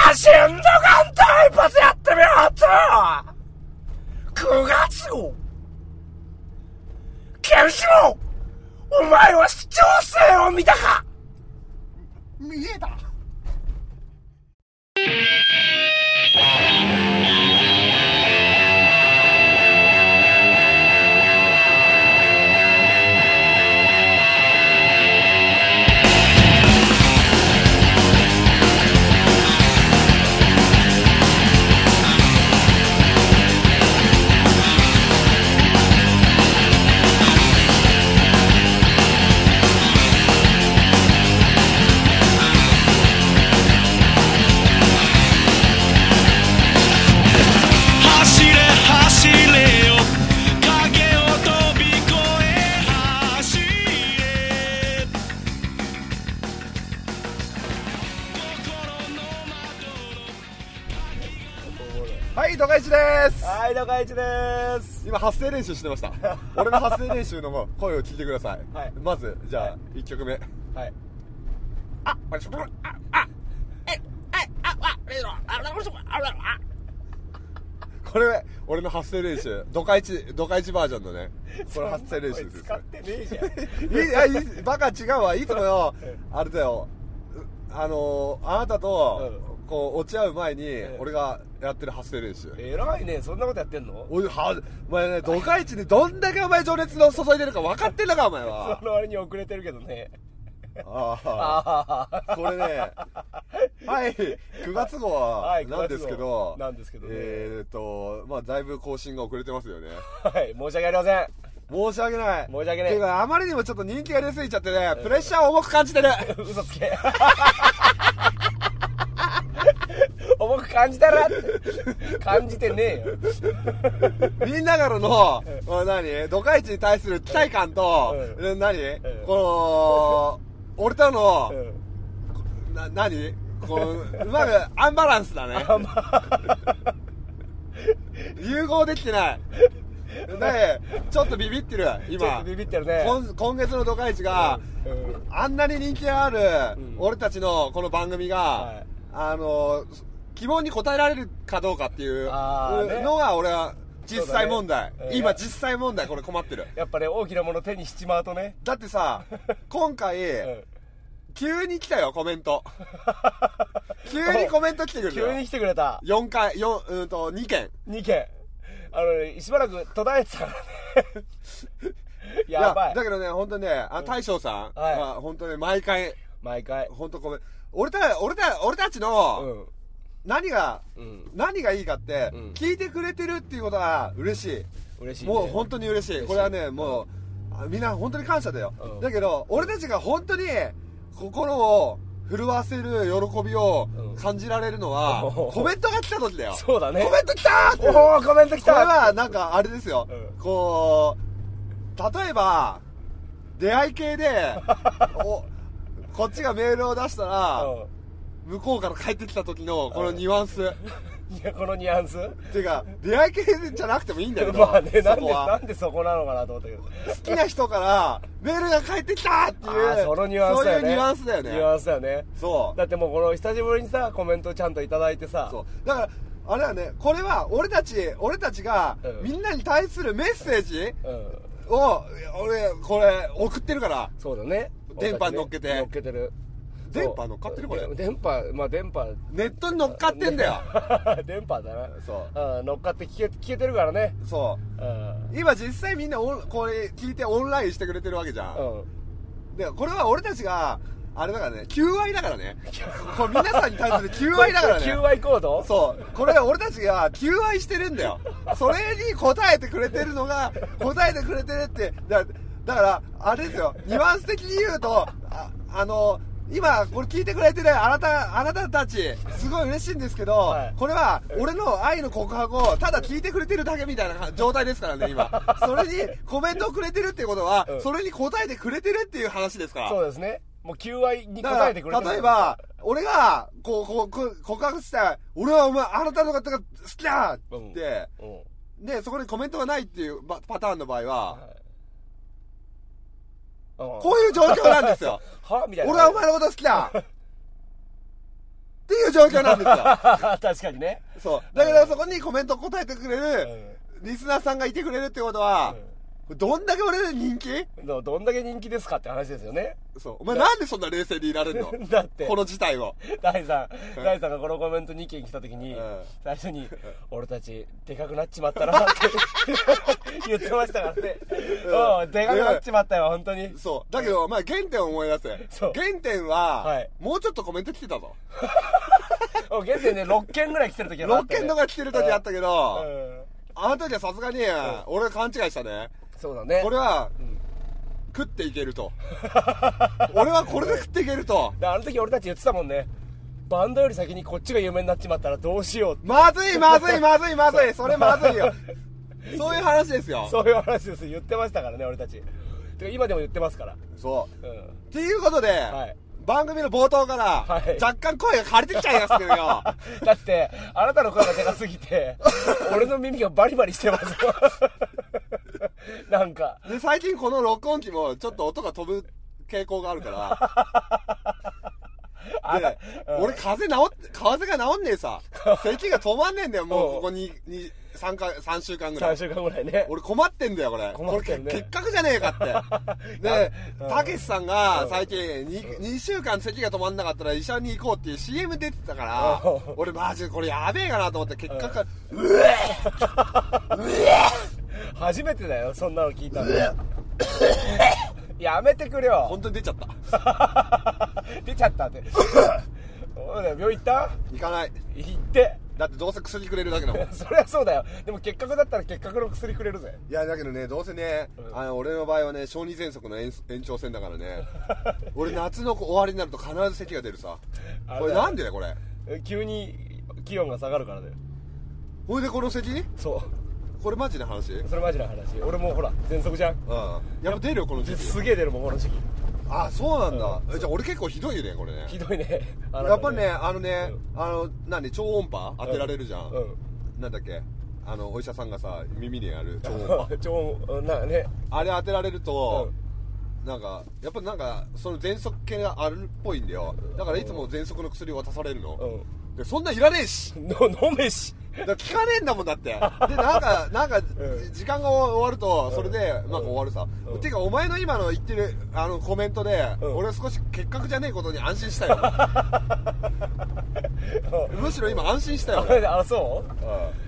しんどかんと一発やってみようと。9月号検証。お前は視聴性を見たか。 見えた。はい、ドカイチです。 はい、ドカイチです。 今発声練習してました俺の発声練習の声を聞いてください、はい、まずじゃあ、はい、1曲目、はい、これ俺の発声練習、ドカイチバージョンのね、これ発声練習です。 使ってねえじゃんバカ違うわ、いつもよあれだよ、あなたと、こう落ち合う前に俺がやってる発声練習。 偉いね、そんなことやってんの？ お前ね、ドカイチにどんだけお前情熱の注いでるか分かってんのかお前は。 その割に遅れてるけどね。 これね、はい、9月号はなんですけど、 なんですけどね、 まあだいぶ更新が遅れてますよね。 はい、申し訳ありません。 申し訳ない。 申し訳ない。 ていうかあまりにもちょっと人気が出すぎちゃってね、プレッシャーを重く感じてる。 嘘つけ。重く感じたらって感じてねえよ。 みんなからのドカイチに対する期待感と、この俺とのこのうまくアンバランスだね。融合できてない。でちょっとビビってる今。 ちょっとビビってるね。 今月のドカイチが、あんなに人気がある、俺たちのこの番組が、希望に応えられるかどうかっていうのが俺は実際問題、今実際問題、これ困ってる。 やっぱね、大きなもの手にしちまうとね。 だってさ今回、急に来たよコメント。急にコメント来てくれたよ。 急に来てくれた。 2件しばらく途絶えてたからね。やばい。 だけどね、本当にね、大将さんは本当に毎回本当ごめん。俺たちの、何がいいかって、聞いてくれてるっていうことは嬉しい、もう本当に嬉しい。これはね、もうみんな本当に感謝だよ、だけど俺たちが本当に心を震わせる喜びを感じられるのは、コメントが来た時だよ。 そうだね。 コメント来たーって。 コメント来た。 これはなんかあれですよ、こう例えば出会い系でこっちがメールを出したら、向こうから帰ってきた時のこのニュアンス、 いや、このニュアンスっていうか出会い系じゃなくてもいいんだけど、 まあね、なんでそこなのかなと思ったけど、 好きな人からメールが返ってきたっていう、 そのニュアンスだよね。 そういうニュアンスだよね。 ニュアンスだよね。 そうだってもうこの久しぶりにさ、コメントちゃんといただいてさ、 そうだからあれはね、これは俺たちがみんなに対するメッセージを、俺これ送ってるから。 そうだね、 電波に乗っけてる。 電波乗っかってるこれ。 電波ネットに乗っかってんだよ。 電波だな。 そう。 乗っかって聞けてるからね。 そう。今実際みんなこれ聞いてオンラインしてくれてるわけじゃん。でこれは俺たちがあれだからね、求愛だからね。これ皆さんに対する求愛だからね。 求愛行動？ そう。これ俺たちが求愛してるんだよ。それに応えてくれてるのが、応えてくれてるって、だからあれですよ。ニュアンス的に言うと、今これ聞いてくれてるあなたたちすごい嬉しいんですけど、これは俺の愛の告白をただ聞いてくれてるだけみたいな状態ですからね今。それにコメントをくれてるっていうことは、それに応えてくれてるっていう話ですから。 そうですね。もう求愛に応えてくれてる。 例えば俺が告白した俺はあなたのことが好きだって、でそこにコメントがないっていうパターンの場合は、こういう状況なんですよ。 はみたいな。 俺はお前のこと好きだっていいう状況なんですよ。 確かにね。 そう。だけどそこにコメント答えてくれるリスナーさんがいてくれるってことは、どんだけ俺人気？ どんだけ人気ですかって話ですよね。 そう。お前なんでそんな冷静にいられるの？ だってこの事態を。 大さんがこのコメント2件来た時に、最初に俺たちでかくなっちまったなって言ってましたからね。でかくなっちまったよ本当に。 そう。だけどまあ原点を思い出せ。 そう。 原点はもうちょっとコメント来てたぞ。 原点ね6件ぐらい来てる時は 6件とか来てる時あったけど、あの時はさすがに俺勘違いしたね。 そうだね。 これは、食っていけると。俺はこれで食っていけると。 あの時俺たち言ってたもんね。バンドより先にこっちが有名になっちまったらどうしようって。 まずい。それまずいよ。そういう話ですよ。 そういう話です。言ってましたからね、俺たち。てか今でも言ってますから。 そう。っていうことで、番組の冒頭から、 はい、 若干声が枯れてきちゃいますけどよ。 だって、あなたの声がでかすぎて、俺の耳がバリバリしてますよ。なんか。 で、最近この録音機もちょっと音が飛ぶ傾向があるから。で、俺風が治んねえさ。咳が止まんねえんだよ、もうここに3週間ぐらい。 3週間ぐらいね。 俺困ってんだよ、これ。これ結核じゃねえかって。で、たけしさんが最近2週間咳が止まんなかったら医者に行こうっていう CM 出てたから、俺マジでこれやべえかなと思って結核が、 初めてだよ、そんなの聞いたの。やめてくれよ。 本当に出ちゃった。 出ちゃったって。病院行った？ 行かない。 行って。 だってどうせ薬くれるだけだもん。 そりゃそうだよ。でも結核だったら結核の薬くれるぜ。 いやだけどね、どうせね、俺の場合はね、小児喘息の延長戦だからね。俺夏の終わりになると必ず咳が出るさ。これなんでだよこれ。 急に気温が下がるからだよ。 ほいでこの咳？ そう。 これマジな話？ それマジな話。俺もほら喘息じゃん。 やっぱ出るよこの時期。 すげえ出るもんこの時期。 あ、そうなんだ。じゃあ俺結構ひどいねこれね。 ひどいね。 やっぱりね、超音波当てられるじゃん。なんだっけ、お医者さんがさ耳にやる超音波。 超音なんかね。 あれ当てられると、なんかやっぱなんかその喘息系があるっぽいんだよ。だからいつも喘息の薬を渡されるの。でそんなんいらねえし。 飲めし。 だから聞かねえんだもんだって。でなんか時間が終わるとそれでなんか終わるさ。ていうかお前の今の言ってるコメントで俺少し結核じゃねえことに安心したよ。むしろ今安心したよ。 あ、そう？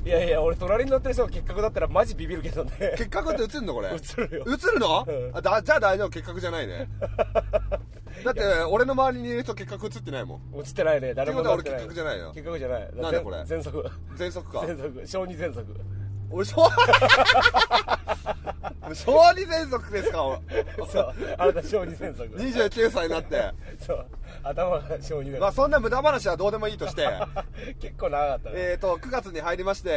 いや俺隣に乗ってる人が結核だったらマジビビるけどね。 結核って映るのこれ？ 映るよ。 映るの？じゃあ大丈夫、結核じゃないね。だって俺の周りにいる人結核映ってないもん。 映ってないね。誰も。 ってことは俺結核じゃないよ。 結核じゃない。 なんでこれ？ 喘息か。小児喘息。俺小児喘息ですか？ そう。あなた小児喘息。 29歳になって。 そう。頭が小児だ。 まあそんな無駄話はどうでもいいとして。 結構長かったね。 9月に入りまして、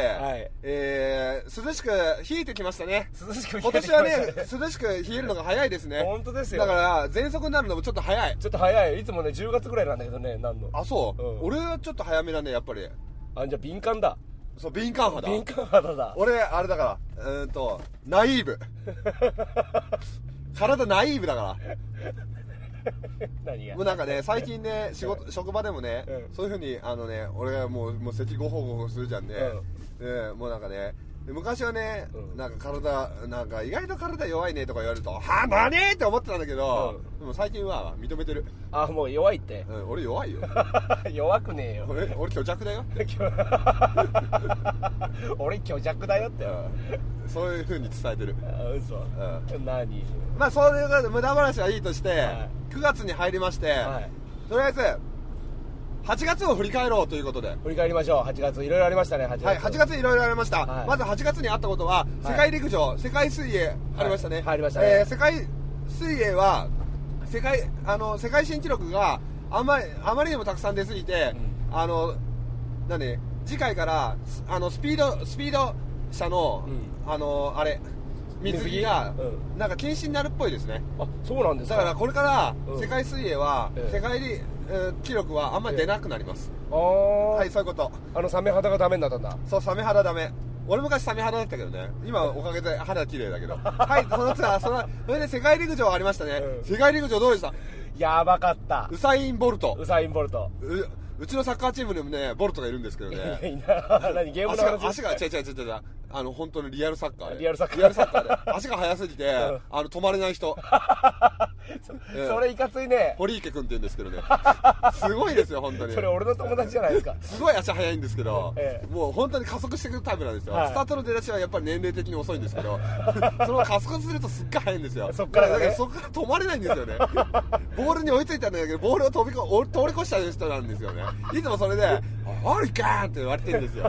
涼しく冷えてきましたね。 涼しく今年はね、涼しく冷えるのが早いですね。 本当ですよ。 だから喘息になるのもちょっと早い。 ちょっと早い。いつもね10月ぐらいなんだけどね、なんの。 あ、そう。俺はちょっと早めだねやっぱり。 あ、じゃあ敏感だ。 そう、敏感肌。 敏感肌だ。 俺あれだから、ナイーブ。体ナイーブだから。 何が？ もうなんかね、最近ね、職場でもね、そういう風に俺がもう咳ごほごほするじゃんね。もうなんかね、昔はね、なんかなんか意外と体弱いねとか言われると、はぁ、なにって思ってたんだけど、でも最近は認めてる。 あ、もう弱いって。 俺弱いよ。 弱くねえよ。 俺虚弱だよ。 俺虚弱だよって。 そういう風に伝えてる。 嘘。何？ まあそういう無駄話はいいとして、9月に入りまして、とりあえず8月を振り返ろうということで。 振り返りましょう。8月いろいろありましたね。8月。 はい、8月いろいろありました。まず8月にあったことは、世界陸上、世界水泳ありましたね。 入りましたね。 世界水泳は世界新記録があまりにもたくさん出すぎて、次回からスピード車の水着がなんか禁止になるっぽいですね。 あ、そうなんですか。 だからこれから世界水泳は世界記録はあんまり出なくなります。はい、そういうこと。 サメ肌がダメになったんだ。 そう、サメ肌ダメ。俺昔サメ肌だったけどね。今おかげで肌綺麗だけど。はい、それで世界陸上ありましたね。世界陸上どうでした？ やばかった。 ウサイン・ボルト。 うちのサッカーチームにもねボルトがいるんですけどね。 いな何ゲームの話。 足が違う本当にリアルサッカーでリアルサッカーで足が速すぎて止まれない人それいかついね。 堀池君って言うんですけどねすごいですよ本当に。 それ俺の友達じゃないですか。 すごい足速いんですけど、もう本当に加速してくるタイプなんですよ、 はい、 スタートの出だしはやっぱり年齢的に遅いんですけどその加速するとすっごい速いんですよ。 そっからね、 だからそっから止まれないんですよねボールに追いついたんだけどボールを通り越した人なんですよね。いつもそれで「おいかーん!」って言われてるんですよ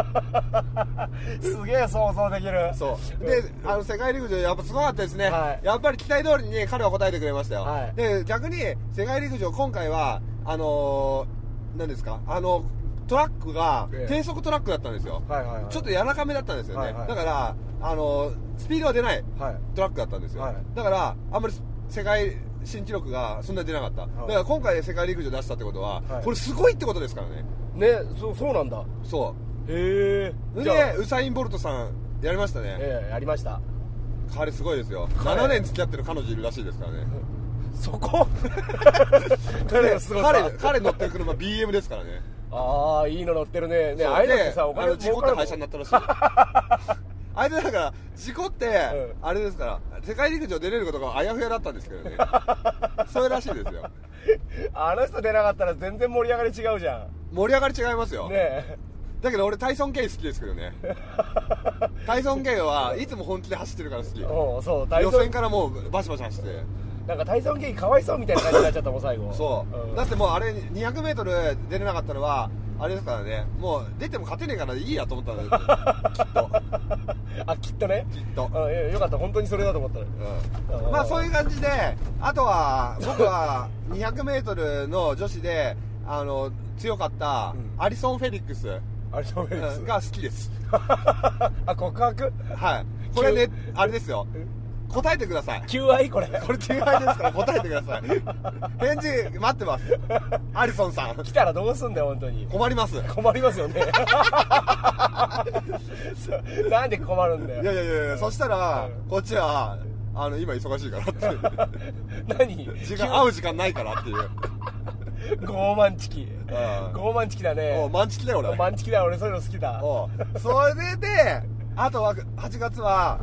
すげえ想像できる。 そうで世界陸上やっぱすごかったですね、 はい、 やっぱり期待通りに彼は答えてくれましたよ、 はい、 で逆に世界陸上今回は何ですかトラックが低速トラックだったんですよ、ちょっと柔らかめだったんですよね、だからスピードが出ないトラックだったんですよ、だからあんまり世界新記録がそんなに出なかった、だから今回世界陸上出したってことは、これすごいってことですからね。 ね、そうなんだ。 そうへえ。 でウサイン・ボルトさんやりましたね。 やりました。 彼すごいですよ。7年付き合ってる彼女いるらしいですからねそこ彼のすごさ。 彼乗ってる車 BM ですからね。 ああ、いいの乗ってるね。あれだってさ、お金事故って廃車になったらしいあれだから事故って、あれですから世界陸上出れることがあやふやだったんですけどねそれらしいですよあの人出なかったら全然盛り上がり違うじゃん。 盛り上がり違いますよね。 だけど俺タイソン・ケイ好きですけどねタイソン・ケイはいつも本気で走ってるから好き。 そう予選からもうバシバシ走ってなんかタイソン・ケイかわいそうみたいな感じになっちゃったもん最後そう、だってもうあれ 200m 出れなかったのはあれですからね、もう出ても勝てねえからいいやと思ったんだよきっときっとね、 きっとよかった、本当にそれだと思った、 まあそういう感じで、あとは僕は 200m の女子で強かったアリソン・フェリックスが好きです告白。 はい、これねあれですよ、答えてください。 求愛これ求愛ですから答えてください返事待ってますアリソンさん。 来たらどうすんだよ本当に。 困りますよねなんで困るんだよ。 いやそしたら、こっちは今忙しいからって何会う時間ないからっていう傲慢チキだね。 マンチキだよ俺。 マンチキだよ俺、そういうの好きだ。 それであとは8月は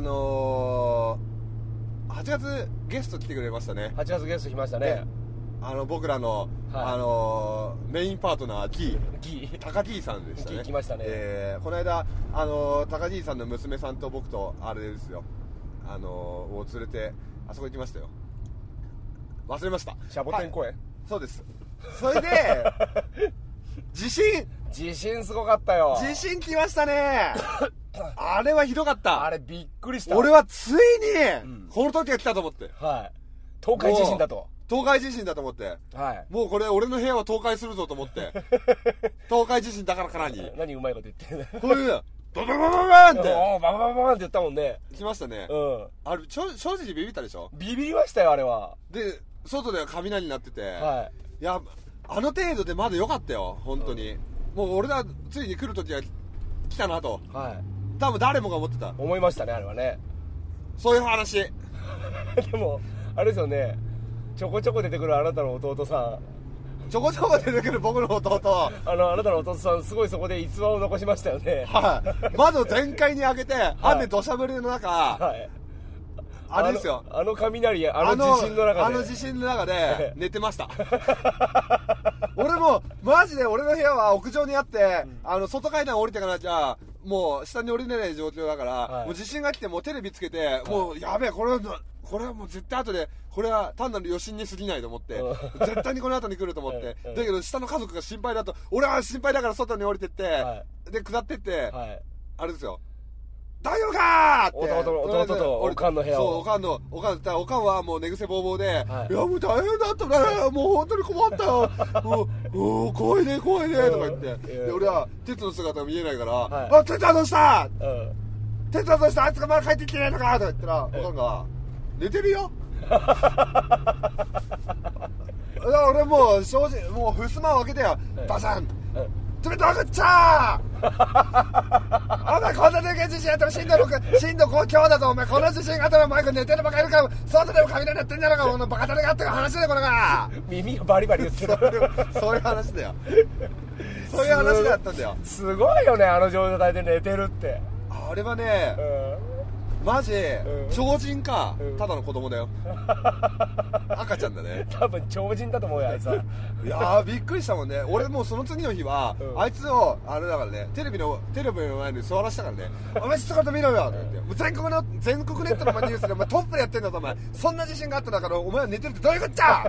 8月ゲスト来てくれましたね。 8月ゲスト来ましたね。 僕らの、メインパートナー高木さんでしたね。 来ましたね。 この間高木さんの娘さんと僕とあれですよを連れてあそこ行きましたよ。忘れました。 シャボテン公園、 そうです。それで地震すごかったよ。 地震来ましたねあれはひどかった。 あれびっくりした。 俺はついに、この時が来たと思って。 東海地震だと。 東海地震だと思って。もうこれ俺の部屋は倒壊するぞと思って。東海地震だからかなに。 何うまいこと言ってんこういう、バババババーンって。 ババババーンって言ったもんね。 来ましたね。あれ、正直ビビったでしょ？ ビビりましたよ、あれは。 で、外では雷になってて。いや、あの程度でまだ良かったよ、本当に。もう俺らついに来る時は来たなと。多分誰もが思ってた。 思いましたね、あれはね。 そういう話でもあれですよね、ちょこちょこ出てくるあなたの弟さん、ちょこちょこ出てくる僕の弟あなたの弟さん、すごいそこで逸話を残しましたよね。 窓全開に開けて、雨土砂降りの中、あれですよ、 雷、地震の中で、 地震の中で寝てました俺もマジで俺の部屋は屋上にあって、外階段降りてからじゃもう下に降りれない状況だから、もう地震が来てもうテレビつけて、もうやべえ、これはもう絶対後でこれは単なる余震に過ぎないと思って、絶対にこの後に来ると思って、だけど下の家族が心配だと、俺は心配だから外に降りてって、で下ってって、あれですよ、大丈夫かーって弟とおかんの部屋を、 そう、おかんはもう寝癖ぼうぼうで、いやもう大変だったね、もう本当に困ったよ、もう怖いねとか言って、で俺は鉄の姿が見えないから、鉄はどうした、鉄はどうした、あいつがまだ帰ってきてないのかとか言ったら、おかんが寝てるよだから俺もう正直もう襖を開けてよ、バサン、 てめえどこっちゃお前こんなでけえ地震やっても震度5強だぞお前この地震があったらお前寝てるバカいるから外でも雷やってんじゃろうかこのバカ誰があってる話だよこれが耳がバリバリ言ってるそういう話だよそういう話だったんだよすごいよねあの状態で寝てるってあれはね、マジ、超人か、ただの子供だよ赤ちゃんだね多分超人だと思うよあいつはいやーびっくりしたもんね俺もうその次の日は、あいつをあれだからねテレビの前に座らせたからねお前ちょっと見ろよって言って全国ネットのニュースでお前トップでやってんだぞお前そんな自信があったんだからお前は寝てるってどういうこっちゃ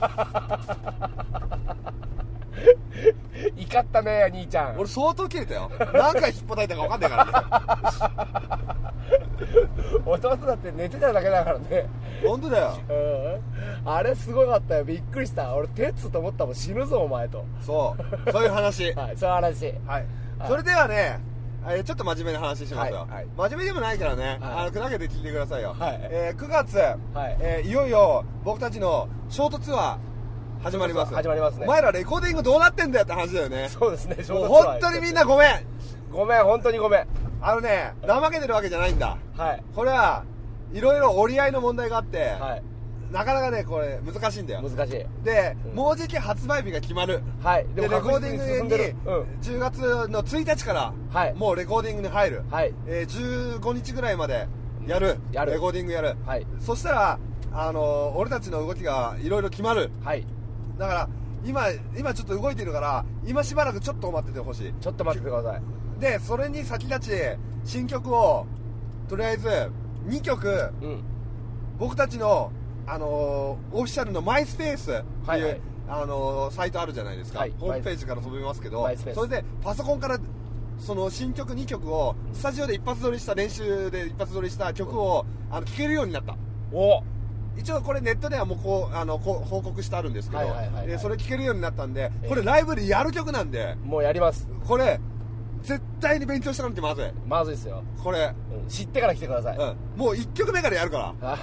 怒ったね兄ちゃん俺相当切れたよ何回引っ叩いたか分かんないからね弟だって寝てただけだからね本当だよあれすごかったよびっくりした俺鉄と思ったもん死ぬぞお前とそういう話はいそういう話はいそれではねちょっと真面目な話しますよ、真面目でもないからね、砕けて聞いてくださいよ、9月、いよいよ僕たちのショートツアー始まりますねお前らレコーディングどうなってんだよって話だよねそうですねもう本当にみんなごめん本当にごめん怠けてるわけじゃないんだこれはいろいろ折り合いの問題があってなかなかねこれ難しいんだよ難しいで、もうじき発売日が決まるでレコーディングに10月の1日からもうレコーディングに入る15日ぐらいまでやるレコーディングやるそしたら俺たちの動きがいろいろ決まるだから今ちょっと動いてるから今しばらくちょっと待っててほしいちょっと待っててくださいでそれに先立ち新曲をとりあえず2曲、僕たちのオフィシャルのマイスペースっていう、サイトあるじゃないですか、ホームページから飛びますけどそれでパソコンからその新曲2曲をスタジオで練習で一発撮りした曲を聴けるようになった一応これネットではもう報告してあるんですけどそれ聴けるようになったんでこれライブでやる曲なんでもうやりますこれ絶対に勉強したかなってまずいですよこれ、 知ってから来てください、 もう1曲目からやるから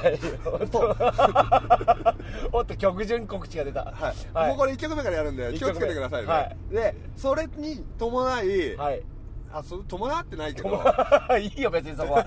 おっと曲順告知が出たもうこれ1曲目からやるんで気をつけてくださいねでそれに伴い伴ってないけどいいよ別にそこは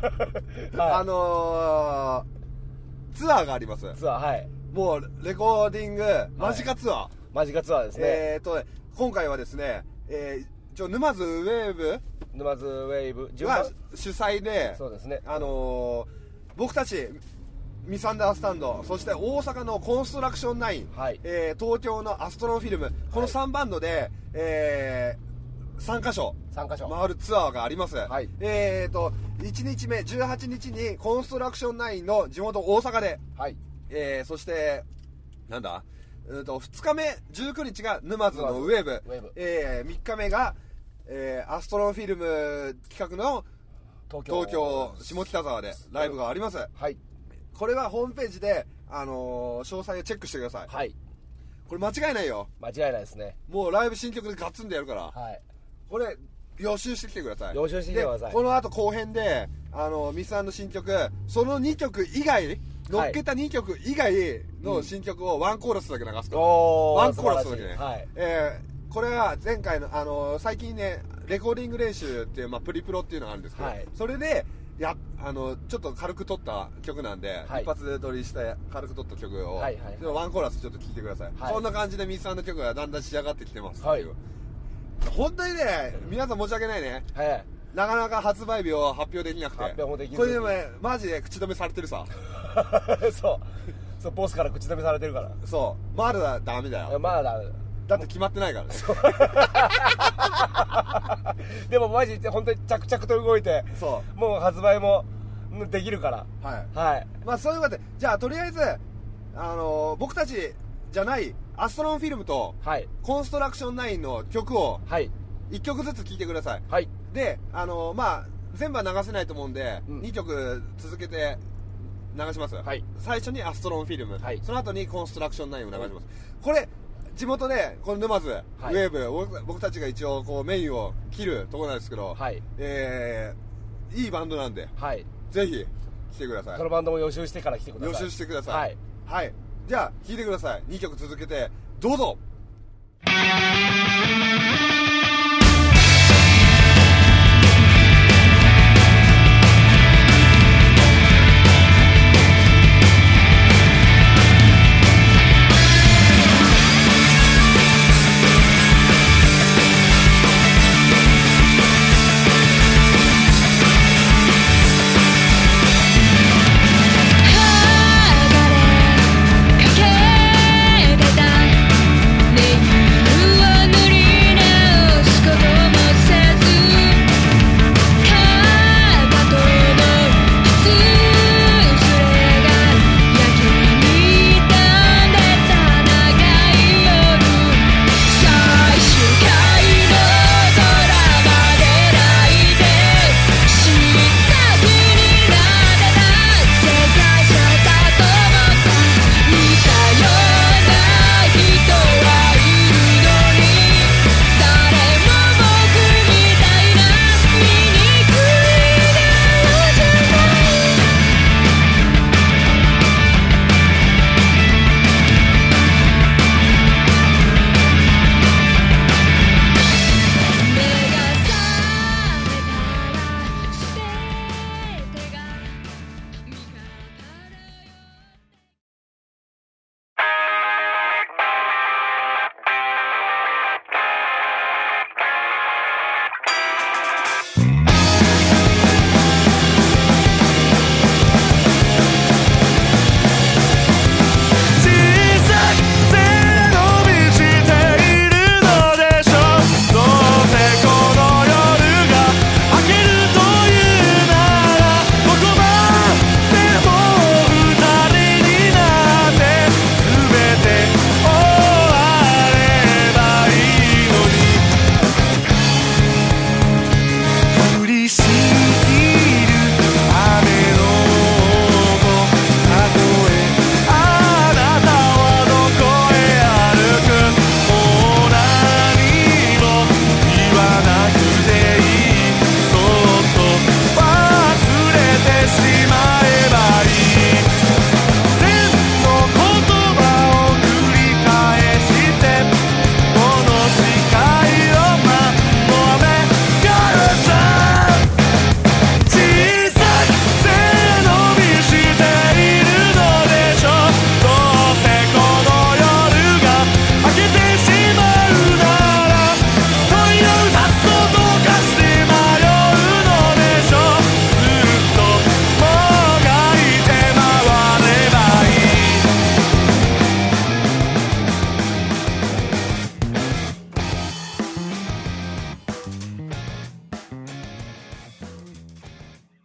ツアーがありますもうレコーディング間近ツアーですね今回はですね沼津ウェーブが主催でそうですね僕たちミスアンダースタンドそして大阪のコンストラクション9、東京のアストロンフィルムこの3バンドで、3カ所回るツアーがあります、1日目18日にコンストラクション9の地元大阪で、そしてなんだ2日目19日が沼津のウェーブ、3日目が、アストロンフィルム企画の東京下北沢でライブがあります、これはホームページで、詳細をチェックしてください、これ間違いないよ間違いないですねもうライブ新曲でガッツンでやるから、これ予習してきてください予習してきてくださいこの後後編でミス&新曲その2曲以外乗っけた2曲以外の新曲をワンコーラスだけ流すから、ワンコーラスだけね、これは前回の、最近ねレコーディング練習っていう、プリプロっていうのがあるんですけど、それでちょっと軽く撮った曲なんで、一発で撮りして軽く撮った曲を、ワンコーラスちょっと聴いてください、こんな感じでミスさんの曲がだんだん仕上がってきてますっていう、本当にね皆さん申し訳ないね、なかなか発売日を発表できなくてこれでもねマジで口止めされてるさそうボスから口止めされてるからまだダメだよだって決まってないからねでもマジで本当に着々と動いてもう発売もできるからそういうことでじゃあとりあえず僕たちじゃないアストロンフィルムとコンストラクション9の曲を1曲ずつ聴いてください、で全部は流せないと思うんで、2曲続けて流します、最初にアストロンフィルム、その後にコンストラクション9を流します、これ地元でこの沼津、ウェーブ僕たちが一応こうメインを切るところなんですけど、いいバンドなんで、ぜひ来てください。 そのバンドも予習してから来てください。 予習してください。じゃあ聴いてください。2曲続けてどうぞ。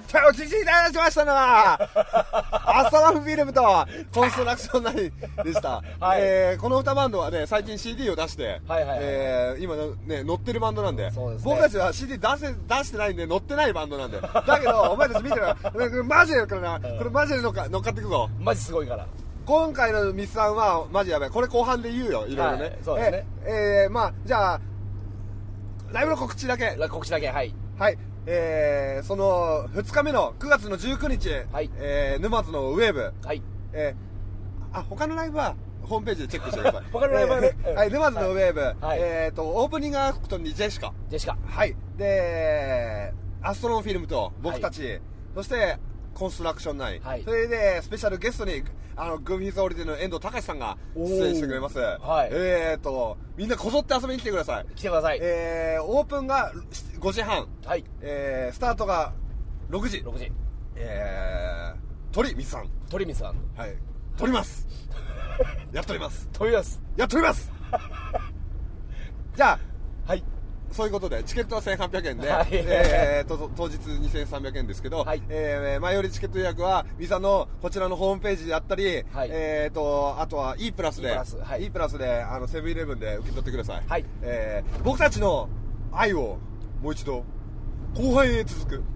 回お聞きいただきましたのはアストラフフィルムとコンストラクションナインでした、 はい。 この2バンドはね最近 CD を出して、 はいはいはい今ね乗ってるバンドなんで、 そうですね僕たちは CD 出してないんで乗ってないバンドなんで、だけどお前たち見てるこれマジでからな、これマジで乗っかっていくぞ。 マジすごいから。 今回のミスさんはマジやばい。これ後半で言うよ、いろいろね、 はい、そうですね。 まあじゃあライブの告知だけ。 告知だけ、はい。 はい。その2日目の9月の19日、 はい。 沼津のウェーブ。 はい。 他のライブはホームページでチェックしてください。 他のライブはね。 はい、沼津のウェーブ。 はい。 オープニングアクトにジェシカ。はい。で、アストロンフィルムと僕たち、そしてコンストラクション9。はい。それで、スペシャルゲストに、グーフィーズオリディの遠藤隆さんが出演してくれます。はい。みんなこぞって遊びに来てください。 来てください。 オープンが5時半。はい。スタートが6時。 6時。 鳥ミスさん。はい。撮ります。やっとります。やっとります。じゃあ、はい。そういうことで、チケットは1800円で、はい、当日2300円ですけど、はい、前よりチケット予約は、ミサのこちらのホームページであったり、はい、あとは E プラスで、E プラスで、セブンイレブンで受け取ってください。はい、僕たちの愛をもう一度、後半へ続く。